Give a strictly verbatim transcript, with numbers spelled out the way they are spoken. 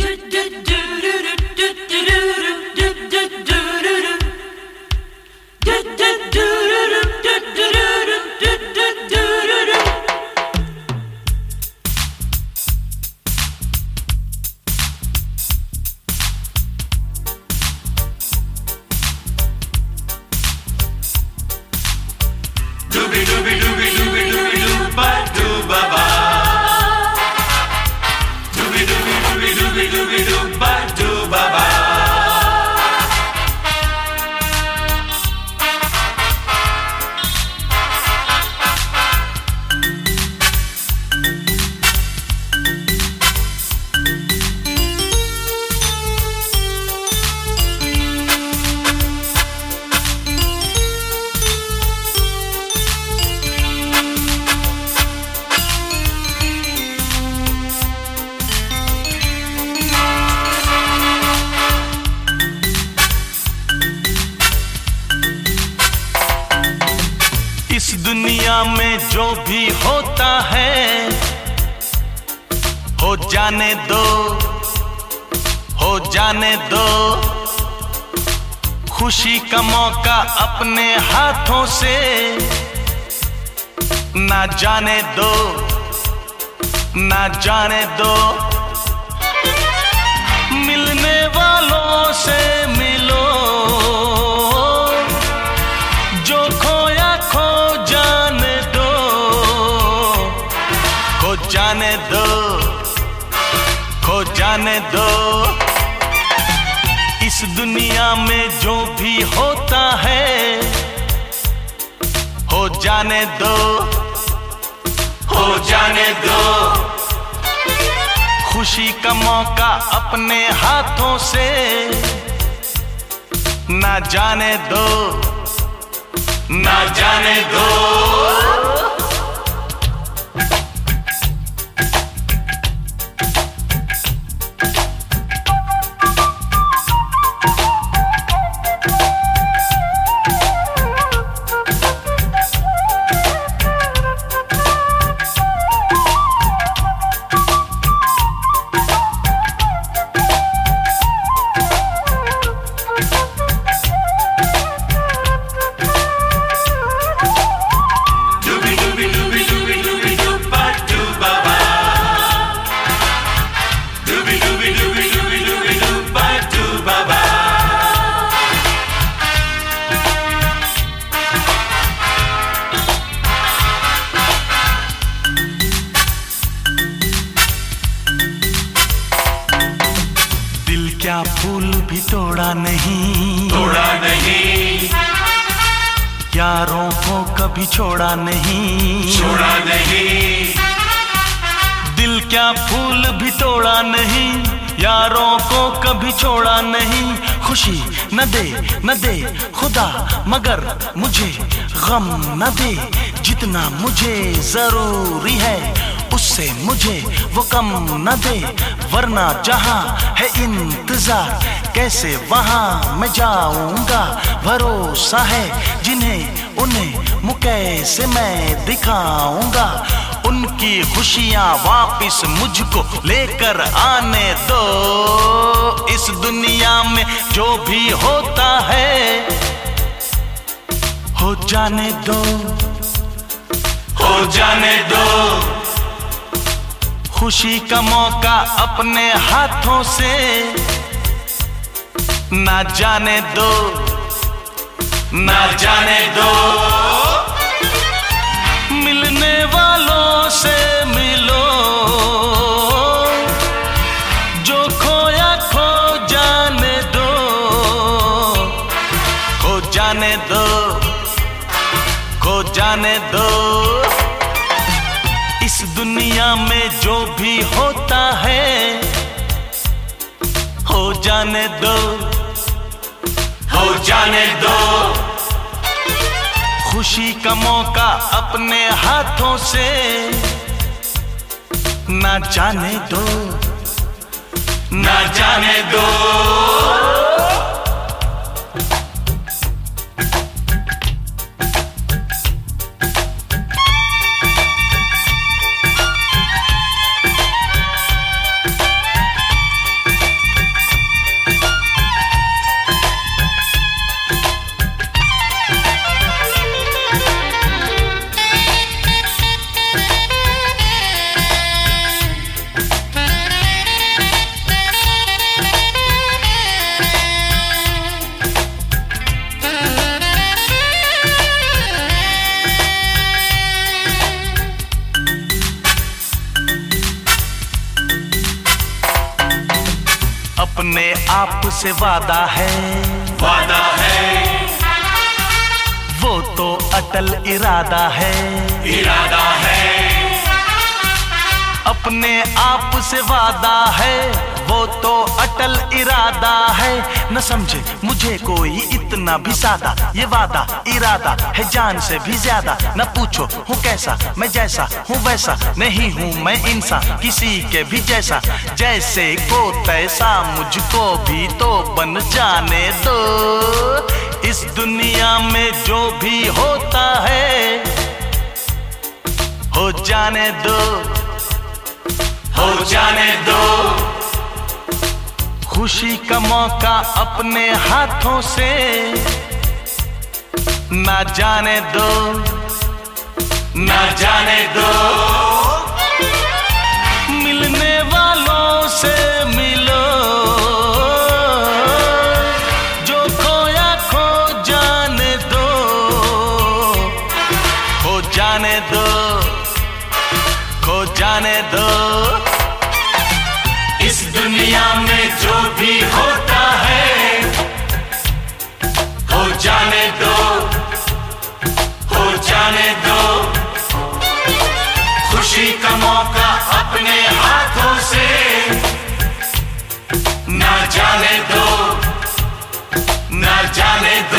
इस दुनिया में जो भी होता है हो जाने दो, हो जाने दो। खुशी का मौका अपने हाथों से ना जाने दो, ना जाने दो। मिलने वालों से मिलो, जो खोया खो जाने दो, खो जाने दो, खो जाने दो। इस दुनिया में जो भी होता है हो जाने दो, हो जाने दो। खुशी का मौका अपने हाथों से ना जाने दो, ना जाने दो। क्या फूल भी तोड़ा नहीं, तोड़ा नहीं। यारों को कभी छोड़ा नहीं, छोड़ा नहीं। दिल क्या फूल भी तोड़ा नहीं, यारों को कभी छोड़ा नहीं। खुशी न दे न दे खुदा मगर मुझे गम न दे, जितना मुझे जरूरी है उससे मुझे वो कम न दे। वरना जहां है इंतजार कैसे वहां मैं जाऊंगा। भरोसा है जिन्हें उन्हें मुँह कैसे मैं दिखाऊंगा। उनकी खुशियां वापिस मुझको लेकर आने दो। इस दुनिया में जो भी होता है हो जाने दो, हो जाने दो। खुशी का मौका अपने हाथों से ना जाने दो, ना जाने दो। मिलने वालों से मिलो, जो खोया खो जाने दो, खो जाने दो, खो जाने दो। इस दुनिया में जो भी होता है हो जाने दो, हो जाने दो। खुशी का मौका अपने हाथों से ना जाने दो, ना जाने दो। अपने आप से वादा है, वादा है, वो तो अटल इरादा है, इरादा है, अपने आप से वादा है, वो तो अटल इरादा है। न समझे मुझे कोई इतना भी सादा, ये वादा इरादा है जान से भी ज्यादा। न पूछो हूँ कैसा, मैं जैसा हूँ वैसा नहीं हूँ मैं इंसान किसी के भी जैसा। जैसे को तैसा मुझको भी तो बन जाने दो। इस दुनिया में जो भी होता है हो जाने दो, हो जाने दो। खुशी का मौका अपने हाथों से ना जाने दो, ना जाने दो। मिलने वालों से मिलो, जो खोया खो जाने दो, खो जाने दो, खो जाने दो। इस दुनिया में जो भी होता है हो जाने दो, हो जाने दो। खुशी का मौका अपने हाथों से ना जाने दो, ना जाने दो।